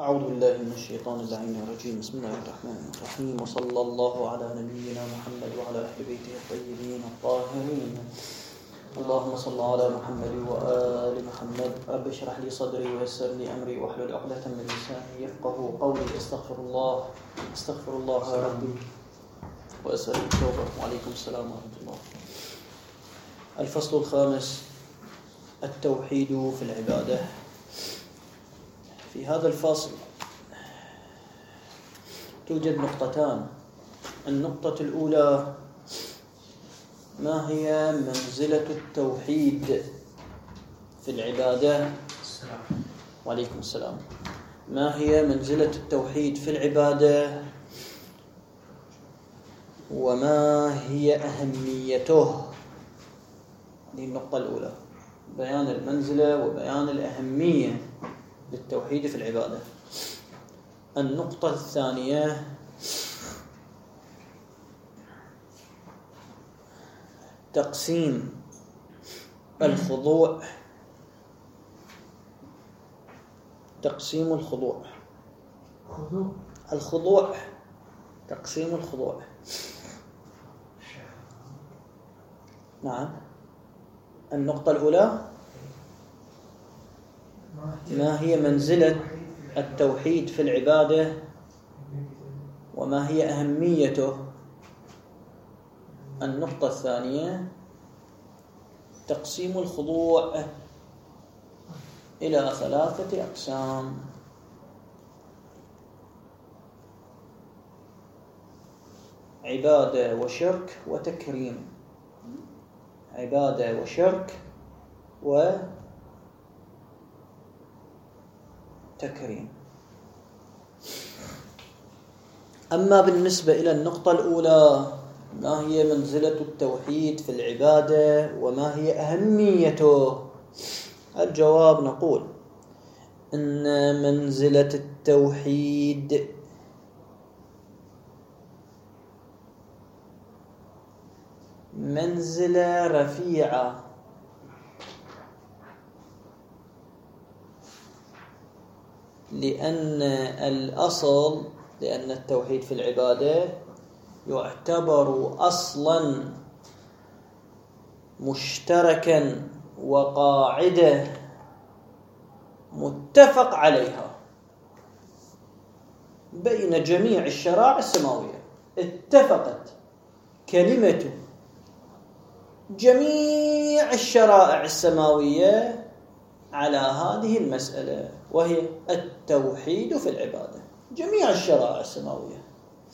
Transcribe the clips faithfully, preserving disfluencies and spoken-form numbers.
أعوذ بالله من الشيطان اللعين الرجيم. بسم الله الرحمن الرحيم، وصلى الله على نبينا محمد وعلى أهل بيته الطيبين الطاهرين. اللهم صل على محمد وآل محمد. رب اشرح لي صدري ويسر لي أمري واحلل عقدة من لساني يفقهوا قولي. استغفر الله استغفر الله يا ربي وأسأل التوبة. وعليكم السلام ورحمة الله. الفصل الخامس: التوحيد في العبادة. في هذا الفصل توجد نقطتان. النقطة الأولى: ما هي منزلة التوحيد في العبادة؟ وعليكم السلام. ما هي منزلة التوحيد في العبادة وما هي أهميته؟ هذه النقطة الأولى، بيان المنزلة وبيان الأهمية للتوحيد في العبادة. النقطة الثانية: تقسيم الخضوع تقسيم الخضوع الخضوع تقسيم الخضوع. نعم. النقطة الأولى: ما هي منزلة التوحيد في العبادة وما هي أهميته. النقطة الثانية: تقسيم الخضوع إلى ثلاثة أقسام. عبادة وشرك وتكريم. عبادة وشرك وتكريم. أما بالنسبة إلى النقطة الأولى: ما هي منزلة التوحيد في العبادة وما هي أهميته؟ الجواب: نقول إن منزلة التوحيد منزلة رفيعة، لأن الأصل لأن التوحيد في العبادة يعتبر أصلا مشتركا وقاعدة متفق عليها بين جميع الشرائع السماوية. اتفقت كلمة جميع الشرائع السماوية على هذه المسألة، وهي التوحيد في العبادة. جميع الشرائع السماوية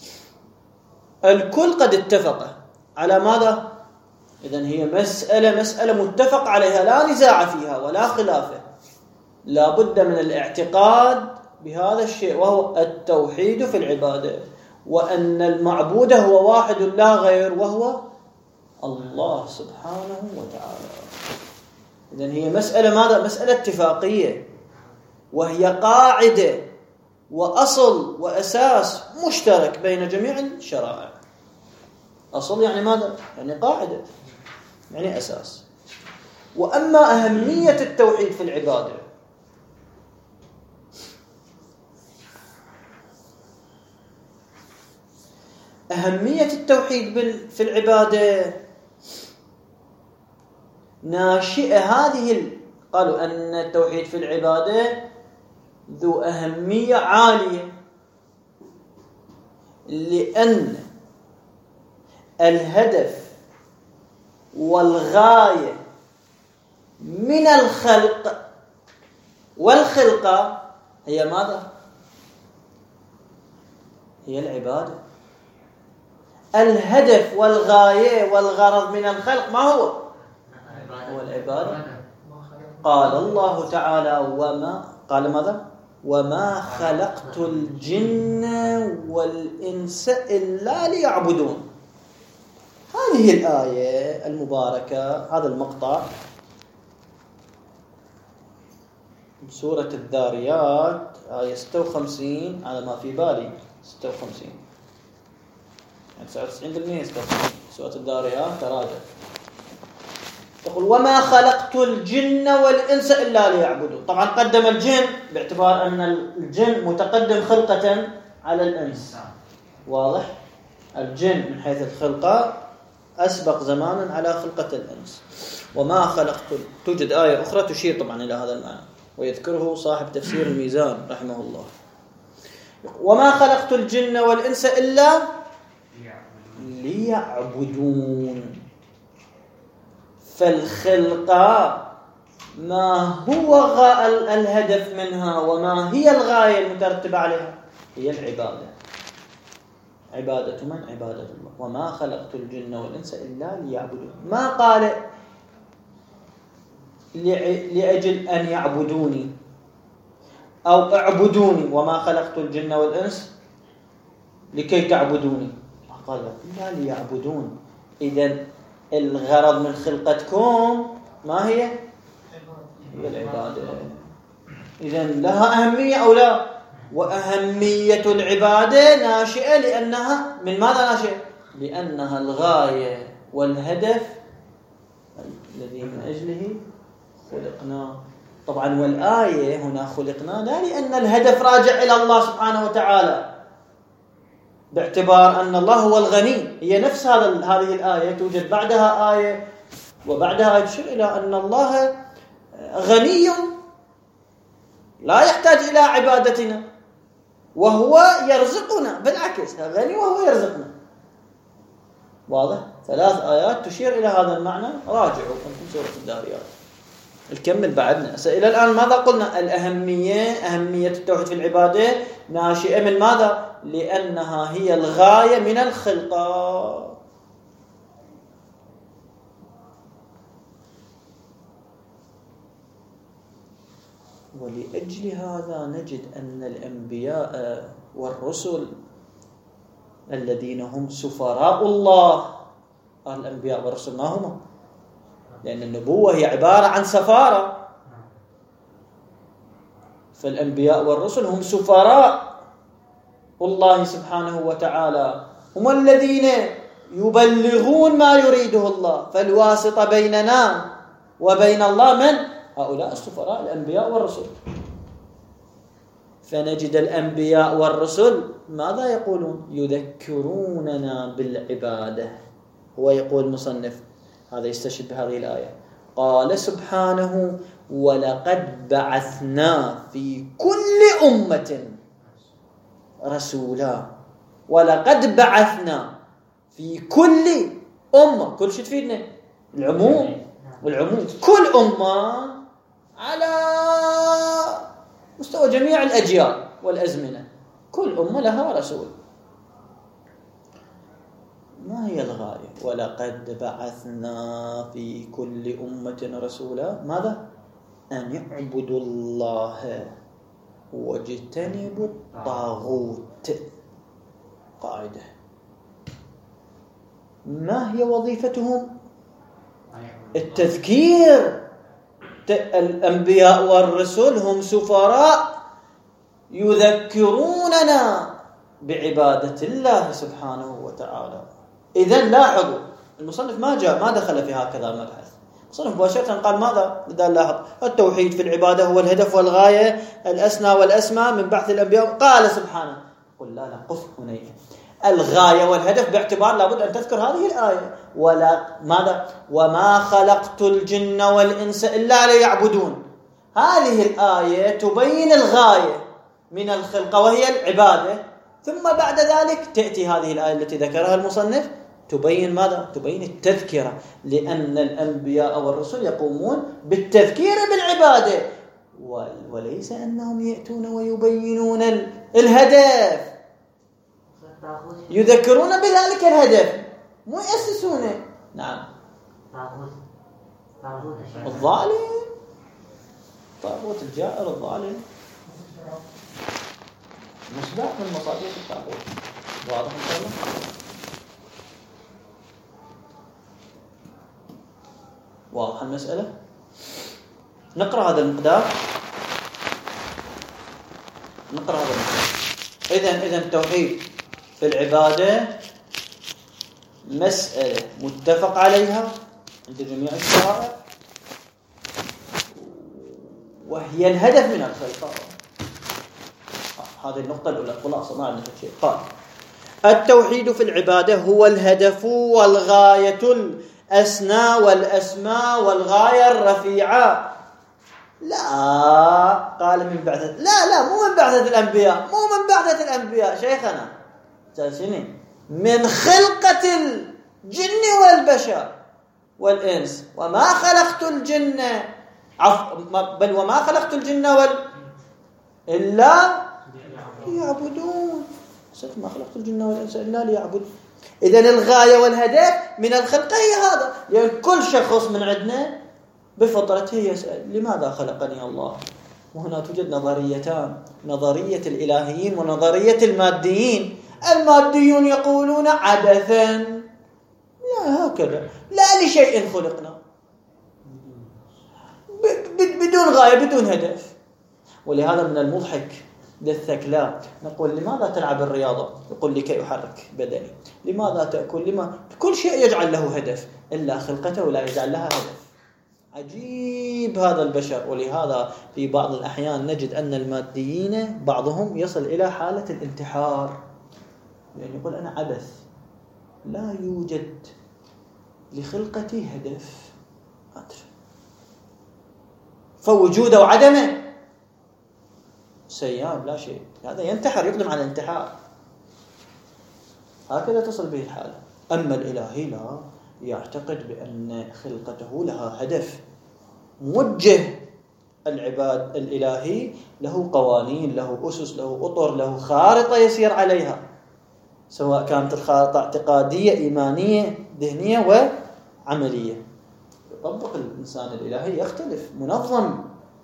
الكل قد اتفق على ماذا؟ إذن هي مسألة مسألة متفق عليها، لا نزاع فيها ولا خلاف. لا بد من الاعتقاد بهذا الشيء، وهو التوحيد في العبادة، وأن المعبود هو واحد لا غير، وهو الله سبحانه وتعالى. إذن هي مسألة ماذا؟ مسألة اتفاقية، وهي قاعدة وأصل وأساس مشترك بين جميع الشرائع. أصل يعني ماذا؟ يعني قاعدة، يعني أساس. وأما أهمية التوحيد في العبادة: أهمية التوحيد في العبادة ناشئة هذه. قالوا أن التوحيد في العبادة ذو أهمية عالية، لأن الهدف والغاية من الخلق والخلقة هي ماذا؟ هي العبادة. الهدف والغاية والغرض من الخلق ما هو؟ هو العبادة. قال الله تعالى: وما قال ماذا؟ وما خلقت الجن والإنس إلا ليعبدون. هذه الآية المباركة، هذا المقطع سورة الذاريات، آية ستة وخمسين على ما في بالي، ستة وخمسين يعني تسعة وتسعين بالمئة ستة وخمسين. سورة الذاريات تراجع. يقول وما خلقت الجن والإنس إلا ليعبدون. طبعا قدم الجن باعتبار أن الجن متقدم خلقة على الإنس، واضح؟ الجن من حيث الخلقة أسبق زمانا على خلقة الإنس. وما خلقت، توجد آية أخرى تشير طبعا إلى هذا المعنى ويذكره صاحب تفسير الميزان رحمه الله. وما خلقت الجن والإنس إلا ليعبدون. فالخلقة ما هو الهدف منها وما هي الغاية المترتبة عليها؟ هي العبادة. عبادة من؟ عبادة الله. وما خلقت الجن والإنس إلا ليعبدون. ما قال لأجل أن يعبدوني أو اعبدوني، وما خلقت الجن والإنس لكي تعبدوني، قال لا ليعبدون. إذن الغرض من خلقتكم ما هي؟ هي العبادة. إذن لها أهمية أو لا؟ وأهمية العبادة ناشئة لأنها من ماذا ناشئة؟ لأنها الغاية والهدف الذي من أجله خلقنا. طبعا والآية هنا خلقنا لا لأن الهدف راجع إلى الله سبحانه وتعالى، باعتبار أن الله هو الغني. هي نفس هذا هذه الآية توجد بعدها آية وبعدها آية تشير إلى أن الله غني لا يحتاج إلى عبادتنا وهو يرزقنا، بالعكس غني وهو يرزقنا. واضح؟ ثلاث آيات تشير إلى هذا المعنى. راجعوا في سورة الذاريات. الكمل بعدنا. إلى الآن ماذا قلنا؟ الأهمية، أهمية التوحيد في العبادة ناشئة من ماذا؟ لأنها هي الغاية من الخلقة. ولأجل هذا نجد أن الأنبياء والرسل الذين هم سفراء الله، الأنبياء والرسل ما هم؟ لأن النبوة هي عبارة عن سفارة، فالأنبياء والرسل هم سفراء الله سبحانه وتعالى، هم الذين يبلغون ما يريده الله. فالواسطة بيننا وبين الله من؟ هؤلاء السفراء الأنبياء والرسل. فنجد الأنبياء والرسل ماذا يقولون؟ يذكروننا بالعبادة. هو يقول مصنف هذا يستشهد بهذه الآية، قال سبحانه ولقد بعثنا في كل أمة رسولا. ولقد بعثنا في كل أمة، كل شيء تفيدنا العموم، والعموم كل أمة على مستوى جميع الأجيال والأزمنة، كل أمة لها رسول. ما هي الغاية؟ ولقد بعثنا في كل أمة رسولا ماذا؟ أن يعبدوا الله واجتنبوا الطاغوت. قاعدة. ما هي وظيفتهم؟ التذكير. الأنبياء والرسل هم سفراء يذكروننا بعبادة الله سبحانه وتعالى. إذن لاحظوا المصنف ما جاء ما دخل في هكذا مبحث. المصنف مباشرة قال ماذا؟ إذا لاحظ التوحيد في العبادة هو الهدف والغاية الأسنى والأسمى من بعث الأنبياء. قال سبحانه قل لا لا قف هنا الغاية والهدف باعتبار لابد أن تذكر هذه الآية. ولا ماذا؟ وما خلقت الجن والإنس إلا ليعبدون. هذه الآية تبين الغاية من الخلقة وهي العبادة، ثم بعد ذلك تأتي هذه الآية التي ذكرها المصنف تبين ماذا؟ تبين التذكرة، لأن الأنبياء والرسل يقومون بالتذكير بالعبادة وليس أنهم يأتون ويبينون الهدف، يذكرون بذلك الهدف مو يأسسونه. نعم. الظالم، طاغوت الجائر الظالم مصباح من مصابيح الطاغوت. واضح إن شاء الله؟ واضح المسألة؟ نقرأ هذا المقدار. نقرأ هذا المقدار. إذن إذن التوحيد في العبادة مسألة متفق عليها عند جميع الشرائع، وهي الهدف من الخلقة. هذه النقطة الأولى خلاصة، ما عندنا شيء. قال التوحيد في العبادة هو الهدف والغاية الأسنى والأسمى والغاية الرفيعة. لا قال من بعثة، لا لا مو من بعثة الأنبياء، مو من بعثة الأنبياء شيخنا جالسين، من خلقة الجن والبشر والإنس. وما خلقت الجن عف... بل وما خلقت الجن وال إلا ليعبدون. ما خلقت الجن والإنس إلا ليعبدون. إذن الغاية والهدف من الخلق هي هذا. يعني كل شخص من عندنا بفطرته يسأل لماذا خلقني الله؟ وهنا توجد نظريتان، نظرية الإلهيين ونظرية الماديين. الماديون يقولون عبثا، لا هكذا، لا لشيء خلقنا، بدون غاية بدون هدف. ولهذا من المضحك للثكلاء نقول لماذا تلعب الرياضة؟ يقول لكي أحرك بدني. لماذا تأكل؟ لما كل شيء يجعل له هدف إلا خلقته لا يجعل لها هدف. عجيب هذا البشر. ولهذا في بعض الأحيان نجد أن الماديين بعضهم يصل إلى حالة الانتحار، يعني يقول أنا عبث، لا يوجد لخلقتي هدف، فوجوده وعدمه سيان لا شيء. هذا ينتحر، يقدم على الانتحار. هكذا تصل به الحالة. أما الإلهي لا، يعتقد بأن خلقته لها هدف موجه. العباد الإلهي له قوانين، له أسس، له أطر، له خارطة يسير عليها، سواء كانت الخارطة اعتقادية إيمانية ذهنية وعملية. يطبق الإنسان الإلهي يختلف، منظم.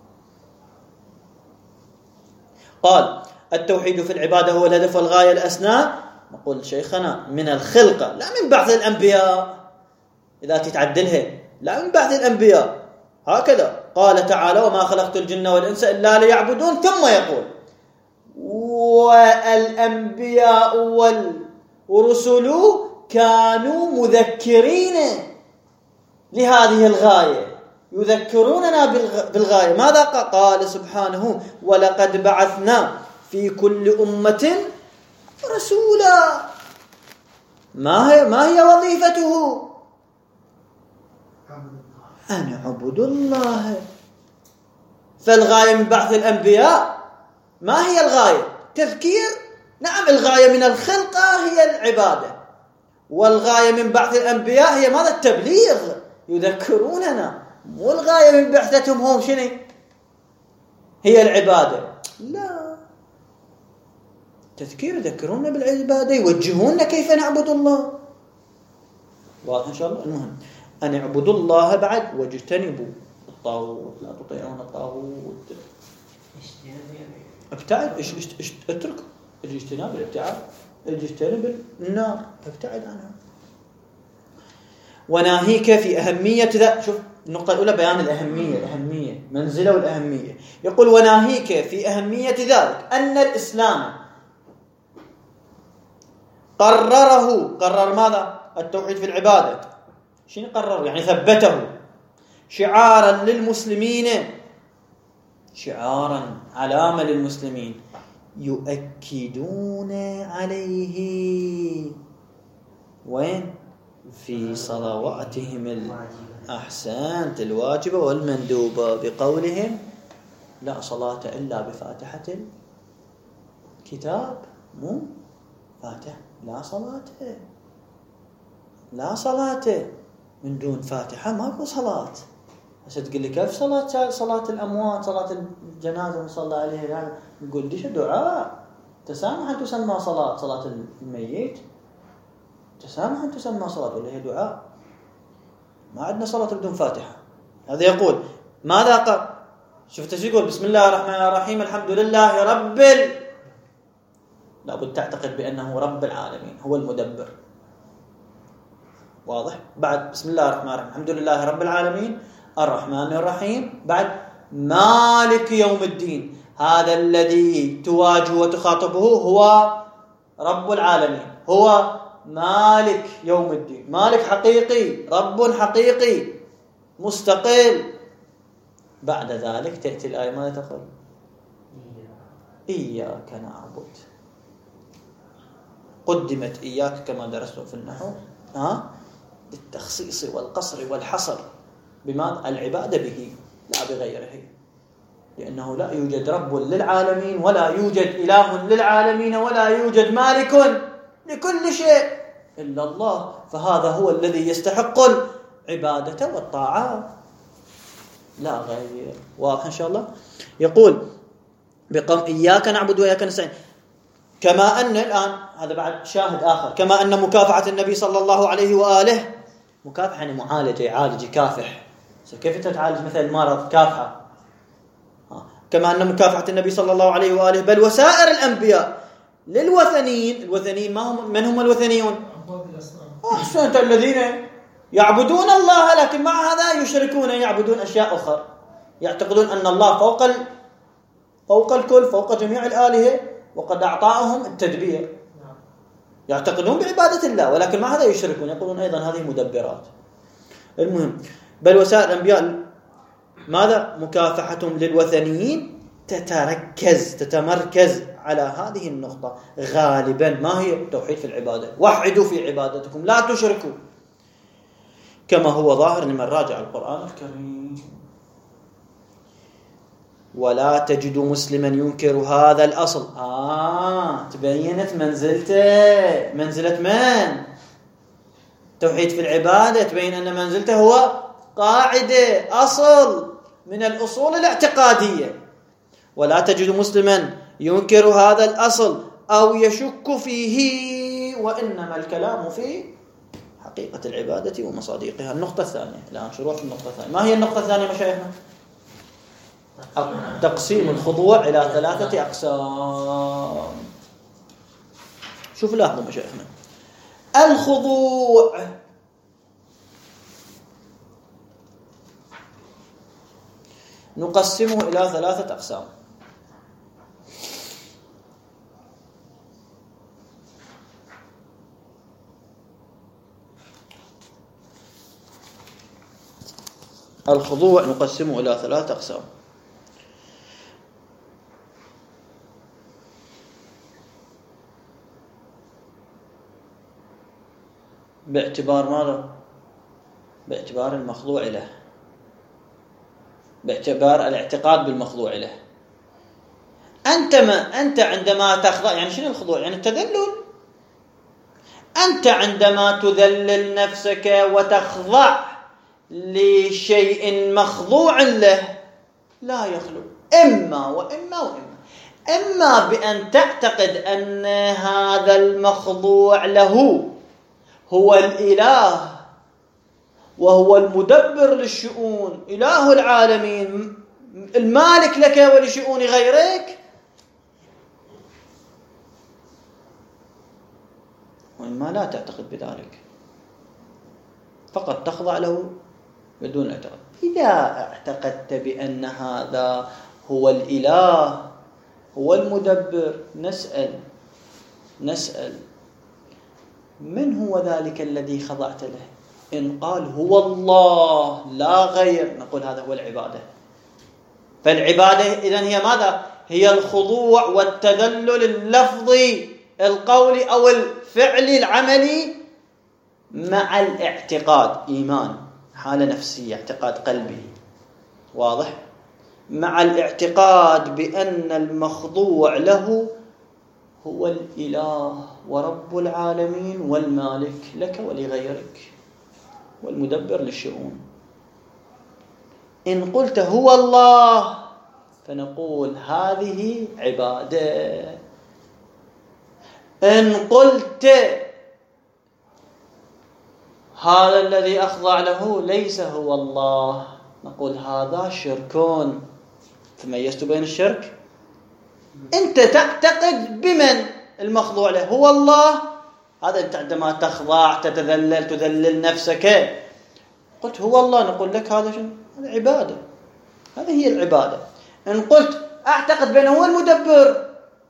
قال التوحيد في العبادة هو الهدف والغاية الأسنى. نقول شيخنا من الخلقة لا من بعث الأنبياء، إذا تتعدلها لا من بعث الأنبياء. هكذا قال تعالى وما خلقت الجن والإنس إلا ليعبدون. ثم يقول والأنبياء والرسل كانوا مذكرين لهذه الغاية، يذكروننا بالغاية. ماذا قال سبحانه ولقد بعثنا في كل أمة رسولا. ما هي ما هي وظيفته؟ أن اعبدوا الله. فالغاية من بعث الأنبياء ما هي الغاية؟ تذكير. نعم الغاية من الخلقة هي العبادة، والغاية من بعث الأنبياء هي ماذا؟ التبليغ، يذكروننا. مو الغاية من بعثتهم هم شنو؟ هي العبادة، لا، تذكير، يذكروننا بالعبادة، يوجهوننا كيف نعبد الله. واضح إن شاء الله. المهم أن اعبدوا الله بعد واجتنبوا الطاغوت، لا تطيعون الطاغوت. ابتعد، ايش ايش اترك الاجتناب، الابتعاد، اجتنب النار، ابتعد عنها. وناهيك في أهمية ذا. شوف النقطة الأولى بيان الأهمية، الأهمية منزلة والأهمية. يقول وناهيك في أهمية ذلك أن الإسلام قرره. قرر ماذا؟ التوحيد في العبادة. شنو قرر؟ يعني ثبته شعارا للمسلمين، شعارا علامة للمسلمين يؤكدون عليه. وين؟ في صلواتهم الأحسان الواجبة والمندوبة، بقولهم لا صلاة إلا بفاتحة الكتاب. مو فاتح، لا صلاة، لا صلاة من دون فاتحة، ماكو صلاة. بس تقول لي كيف صلاة؟ صلاة الأموات، صلاة الجنازة نصلى عليها، نقول ديش دعاء تسامح أن تسمى صلاة. صلاة الميت تسامح أن تسمى صلاة، ولا هي دعاء. ما عندنا صلاة بدون فاتحة. هذا يقول ماذا قال؟ شفت شو يقول؟ بسم الله الرحمن الرحيم الحمد لله رب ال... لابد تعتقد بأنه رب العالمين، هو المدبر. واضح؟ بعد بسم الله الرحمن الرحيم الحمد لله رب العالمين الرحمن الرحيم، بعد مالك يوم الدين. هذا الذي تواجه وتخاطبه هو رب العالمين، هو مالك يوم الدين، مالك حقيقي، رب حقيقي مستقل بعد ذلك تأتي الآية ماذا تقول؟ إياك نعبد. قدمت إياك كما درسنا في النحو ها للتخصيص والقصر والحصر بماذا؟ العبادة به لا بغيره، لأنه لا يوجد رب للعالمين ولا يوجد إله للعالمين ولا يوجد مالك لكل شيء إلا الله، فهذا هو الذي يستحق العبادة والطاعات لا غير. واضح إن شاء الله؟ يقول بقوم إياك نعبد وإياك نستعين، كما أن الآن هذا بعد شاهد آخر، كما أن مكافحة النبي صلى الله عليه وآله، مكافحة يعني معالجة، يعالج يكافح، كيف تتعالج مثل مرض كافحة، كما أن مكافحة النبي صلى الله عليه وآله بل وسائر الأنبياء للوثنيين. الوثنيين ما هم؟ من هم الوثنيون؟ أحسنت، الذين يعبدون الله لكن مع هذا يشركون، يعبدون أشياء أخرى، يعتقدون أن الله فوق ال... فوق الكل، فوق جميع الآلهة، وقد أعطاهم التدبير، يعتقدون بعبادة الله ولكن مع هذا يشركون، يقولون أيضا هذه مدبرات. المهم بل وسائر الأنبياء ماذا؟ مكافحتهم للوثنيين تتركز تتمركز على هذه النقطة غالبا، ما هي؟ التوحيد في العبادة، وحدوا في عبادتكم لا تشركوا، كما هو ظاهر لمن راجع القرآن الكريم. ولا تجد مسلما ينكر هذا الأصل. آه تبينت منزلته، منزلة من؟ توحيد في العبادة، تبين أن منزلته هو قاعدة، أصل من الأصول الاعتقادية. ولا تجد مسلما ينكر هذا الأصل أو يشك فيه، وإنما الكلام في حقيقة العبادة ومصادقها. النقطة الثانية الآن، شروح النقطة الثانية. ما هي النقطة الثانية مشايخنا؟ تقسيم الخضوع إلى ثلاثة أقسام. شوف لاحظوا مشايخنا، الخضوع نقسمه إلى ثلاثة أقسام. الخضوع نقسمه إلى ثلاثة أقسام. باعتبار ماذا؟ باعتبار المخضوع له، باعتبار الاعتقاد بالمخضوع له. أنت ما أنت عندما تخضع، يعني شنو الخضوع؟ يعني التذلل. أنت عندما تذلل نفسك وتخضع لشيء مخضوع له لا يخلو إما وإما وإما إما بأن تعتقد أن هذا المخضوع له هو الإله وهو المدبر للشؤون، إله العالمين، المالك لك ولشؤون غيرك، وإما لا تعتقد بذلك، فقط تخضع له بدون اعتقاد. إذا اعتقدت بأن هذا هو الإله هو المدبر، نسأل نسأل من هو ذلك الذي خضعت له؟ إن قال هو الله لا غير، نقول هذا هو العبادة. فالعبادة إذن هي ماذا؟ هي الخضوع والتذلل اللفظي القولي أو الفعلي العملي مع الاعتقاد، إيمان، حالة نفسية، اعتقاد قلبي، واضح؟ مع الاعتقاد بأن المخضوع له هو الإله ورب العالمين والمالك لك ولغيرك والمدبر للشؤون. إن قلت هو الله فنقول هذه عبادة. إن قلت هذا الذي أخضع له ليس هو الله نقول هذا شركون. فميزت بين الشرك، أنت تعتقد بمن المخضوع له هو الله، هذا أنت عندما تخضع تتذلل تذلل نفسك قلت هو الله، نقول لك هذا شنو؟ هذا عبادة، هذه هي العبادة. إن قلت أعتقد بأنه هو المدبر،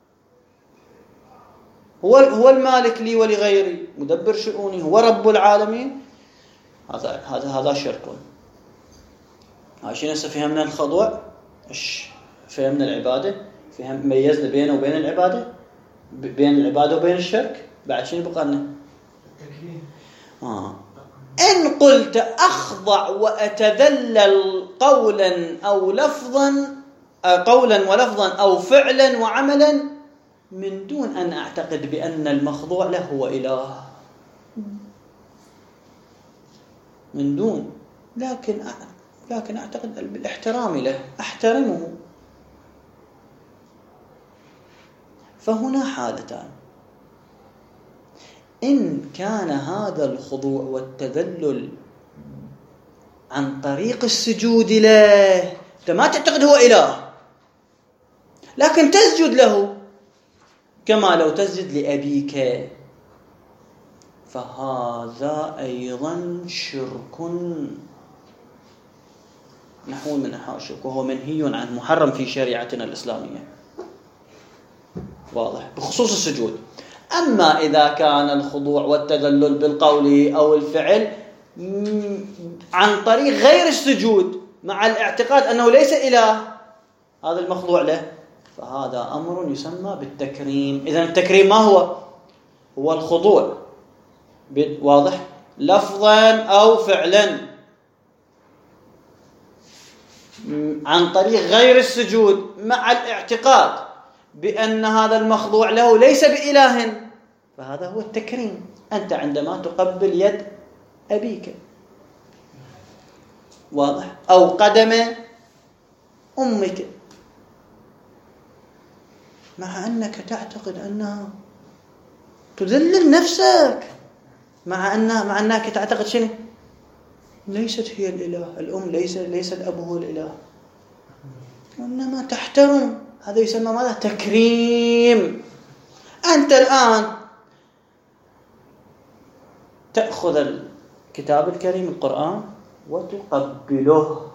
هو هو المالك لي ولغيري، مدبر شؤوني، هو رب العالمين، هذا هذا هذا شرك. عشان هسه فهمنا الخضوع، ايش فهمنا العبادة، فهم ميزنا بينه وبين العبادة، بين العبادة وبين الشرك. بعد شنو بقى لنا؟ آه. إن قلت أخضع وأتذلل قولا أو لفظا، قولا ولفظا أو فعلا وعملا من دون أن أعتقد بأن المخضوع له هو إله، من دون، لكن لكن أعتقد بالاحترام له، أحترمه. فهنا حالتان: إن كان هذا الخضوع والتذلل عن طريق السجود له، أنت ما تعتقد هو إله لكن تسجد له كما لو تسجد لأبيك، فهذا أيضا شرك نحو من أنحاء الشرك، وهو منهي عنه، محرم في شريعتنا الإسلامية، واضح، بخصوص السجود. أما إذا كان الخضوع والتذلل بالقول أو الفعل عن طريق غير السجود مع الاعتقاد أنه ليس إله هذا المخضوع له، فهذا أمر يسمى بالتكريم. إذن التكريم ما هو؟ هو الخضوع، واضح، لفظا أو فعلا عن طريق غير السجود مع الاعتقاد بأن هذا المخضوع له ليس بإله، فهذا هو التكريم. أنت عندما تقبل يد أبيك، واضح، أو قدم أمك، مع أنك تعتقد أنها تذلل نفسك، مع أنها مع أنك تعتقد شنو؟ ليست هي الإله، الأم ليس ليس الأب هو الإله، وإنما تحترم. هذا يسمى ماذا؟ تكريم. أنت الآن تأخذ الكتاب الكريم القرآن وتقبله،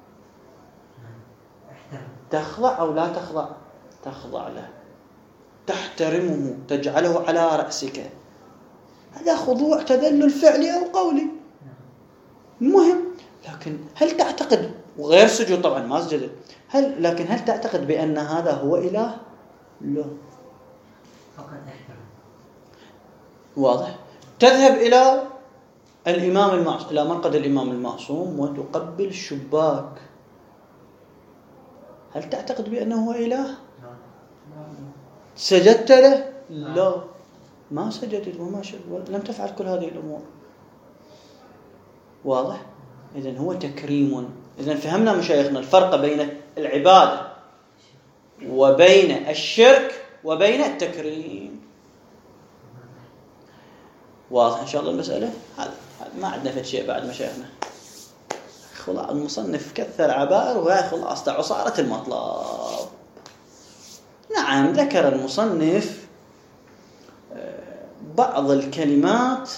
تخضع أو لا تخضع؟ تخضع له، تحترمه، تجعله على رأسك. هذا خضوع تذلل فعلي أو قولي، المهم. لكن هل تعتقد، وغير سجود طبعا ما سجد، هل لكن هل تعتقد بأن هذا هو إله؟ لا، فقط احترم. واضح. تذهب إلى الإمام المعصوم، إلى مرقد الإمام المعصوم وتقبل الشباك، هل تعتقد بأنه هو إله؟ سجدت له؟ لا، ما سجدت وما شد، لم تفعل كل هذه الأمور، واضح. إذن هو تكريم. إذن فهمنا مشايخنا الفرق بين العبادة وبين الشرك وبين التكريم، واضح إن شاء الله المسألة. هذا ما عندنا في شيء بعد مشايخنا. خلاص المصنف كثر عبائر وهي خلاصة عصارة المطلب. نعم، ذكر المصنف بعض الكلمات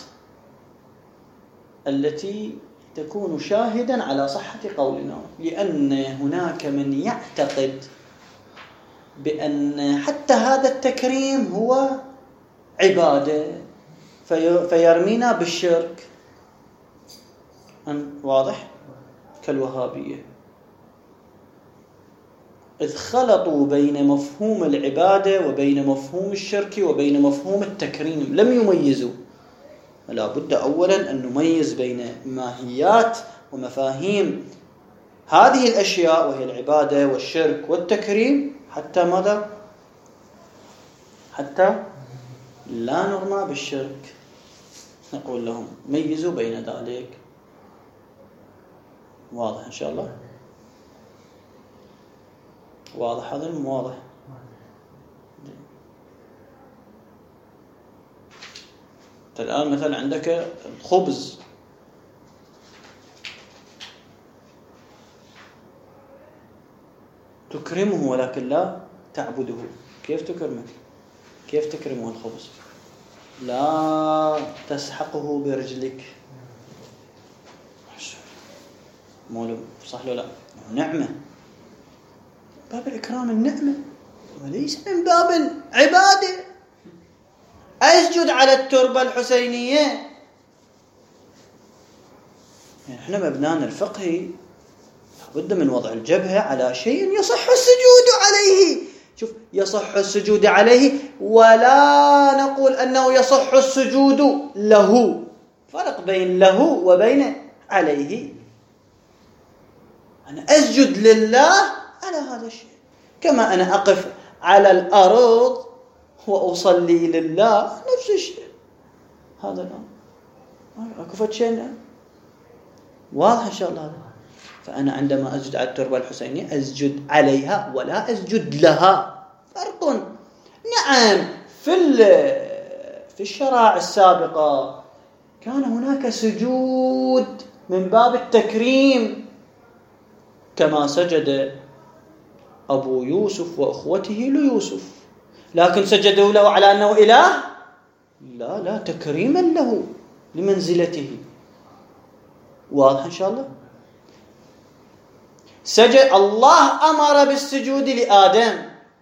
التي تكون شاهدا على صحة قولنا، لأن هناك من يعتقد بأن حتى هذا التكريم هو عبادة فيرمينا بالشرك، واضح، كالوهابية، إذ خلطوا بين مفهوم العبادة وبين مفهوم الشرك وبين مفهوم التكريم، لم يميزوا. ولا بد أولا أن نميز بين ماهيات ومفاهيم هذه الأشياء وهي العبادة والشرك والتكريم، حتى ماذا؟ حتى لا نرمى بالشرك. نقول لهم ميزوا بين ذلك. واضح إن شاء الله؟ واضح هذا المواضح. الآن مثلا عندك الخبز، تكرمه ولكن لا تعبده. كيف تكرمه؟ كيف تكرمه الخبز؟ لا تسحقه برجلك. مولو صح له لا؟ نعمة، باب الإكرام النعمة وليس من باب العبادة. أسجد على التربة الحسينية. يعني احنا مبنانا الفقهي لابد من وضع الجبهة على شيء يصح السجود عليه. شوف، يصح السجود عليه، ولا نقول أنه يصح السجود له. فرق بين له وبين عليه. أنا أسجد لله على هذا الشيء، كما أنا أقف على الأرض وأصلي لله نفس الشيء. هذا الأمر أكفت شيء واضح إن شاء الله هذا. فأنا عندما أسجد على التربة الحسينية أسجد عليها ولا أسجد لها، فرق. نعم، في في الشرائع السابقة كان هناك سجود من باب التكريم، كما سجد أبو يوسف وأخوته ليوسف، لكن سجدوا له على أنه إله؟ لا لا، تكريما له لمنزلته. واضح إن شاء الله. سجد الله أمر بالسجود لآدم،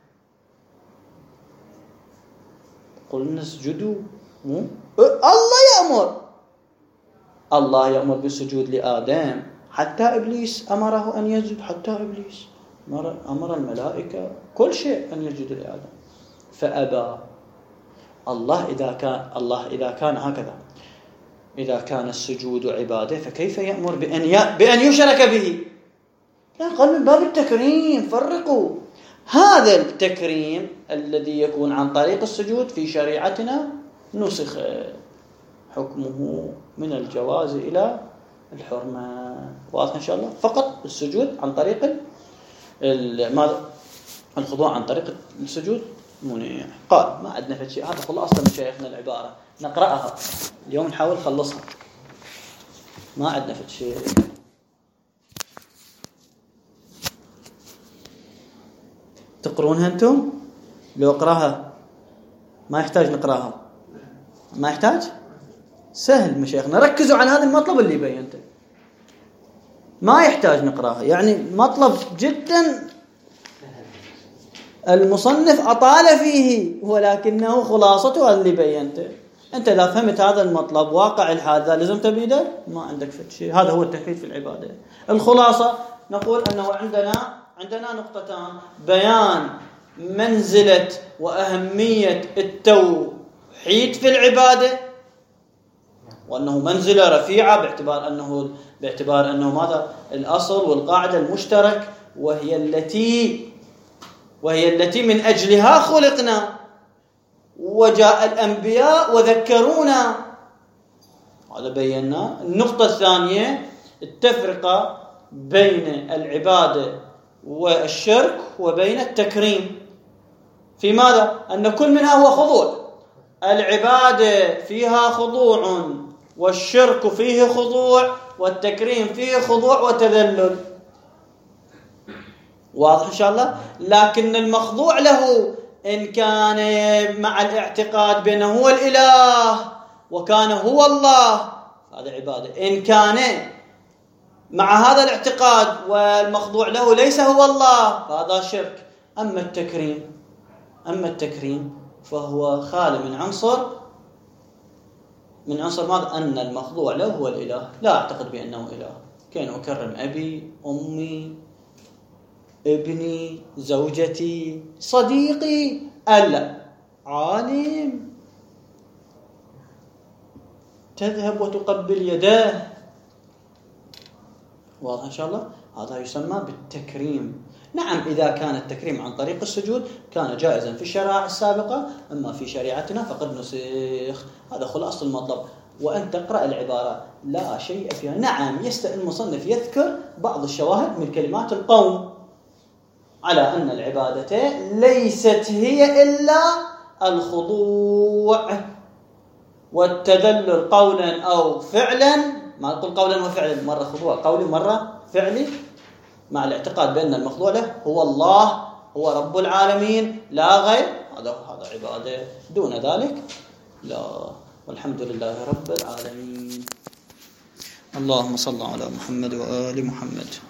قلنا اسجدوا، الله يأمر الله يأمر بالسجود لآدم، حتى إبليس أمره أن يسجد، حتى إبليس أمر الملائكة كل شيء أن يسجد لآدم فأبى. الله إذا كان الله إذا كان هكذا، إذا كان السجود عبادة، فكيف يأمر بأن ي... بأن يشرك به؟ لا، قال من باب التكريم. فرقوا هذا التكريم الذي يكون عن طريق السجود في شريعتنا نسخ حكمه من الجواز إلى الحرمة. واضح إن شاء الله. فقط السجود عن طريق ماذا؟ الخضوع عن طريق السجود منيع. قال ما عندنا في شيء. هذا خلاصة من شيخنا العبارة، نقرأها اليوم نحاول نخلصها. ما عندنا في شيء. تقرونها أنتم؟ لو أقرأها ما يحتاج نقرأها، ما يحتاج، سهل مشايخنا. ركزوا على هذا المطلب اللي بينته، ما يحتاج نقرأها، يعني مطلب جدا المصنف أطال فيه، ولكنه خلاصته اللي بينته. أنت إذا فهمت هذا المطلب واقع هذا لازم تبيده، ما عندك فد شيء. هذا هو التوحيد في العبادة. الخلاصة نقول أنه عندنا عندنا نقطتان: بيان منزلة وأهمية التوحيد في العبادة، وأنه منزلة رفيعة باعتبار أنه باعتبار أنه ماذا؟ الأصل والقاعدة المشترك، وهي التي وهي التي من أجلها خلقنا، وجاء الأنبياء وذكرونا. هذا بينا. النقطة الثانية التفرقة بين العبادة والشرك وبين التكريم. في ماذا؟ أن كل منها هو خضوع. العبادة فيها خضوع، والشرك فيه خضوع، والتكريم فيه خضوع وتذلل. واضح إن شاء الله. لكن المخضوع له إن كان مع الاعتقاد بأنه هو الإله وكان هو الله، هذا عبادة. إن كان مع هذا الاعتقاد والمخضوع له ليس هو الله، فهذا شرك. أما التكريم أما التكريم فهو خالي من عنصر من عنصر ماذا؟ أن المخضوع له هو الإله. لا أعتقد بأنه إله. كان أكرم أبي، أمي، ابني، زوجتي، صديقي، ألا عالم تذهب وتقبل يداه. واضح إن شاء الله. هذا يسمى بالتكريم. نعم، إذا كان التكريم عن طريق السجود كان جائزا في الشرائع السابقة، أما في شريعتنا فقد نسخ. هذا خلاصة المطلب. وأن تقرأ العبارة لا شيء فيها. نعم، يستأذن المصنف يذكر بعض الشواهد من كلمات القوم على أن العبادة ليست هي إلا الخضوع والتذلل قولا أو فعلا. ما نقول قولا وفعلا، مرة خضوع قولي مرة فعلي، مع الاعتقاد بأن المخضوع له هو الله، هو رب العالمين لا غير. هذا هذا عبادة. دون ذلك لا. والحمد لله رب العالمين. اللهم صل على محمد وآل محمد.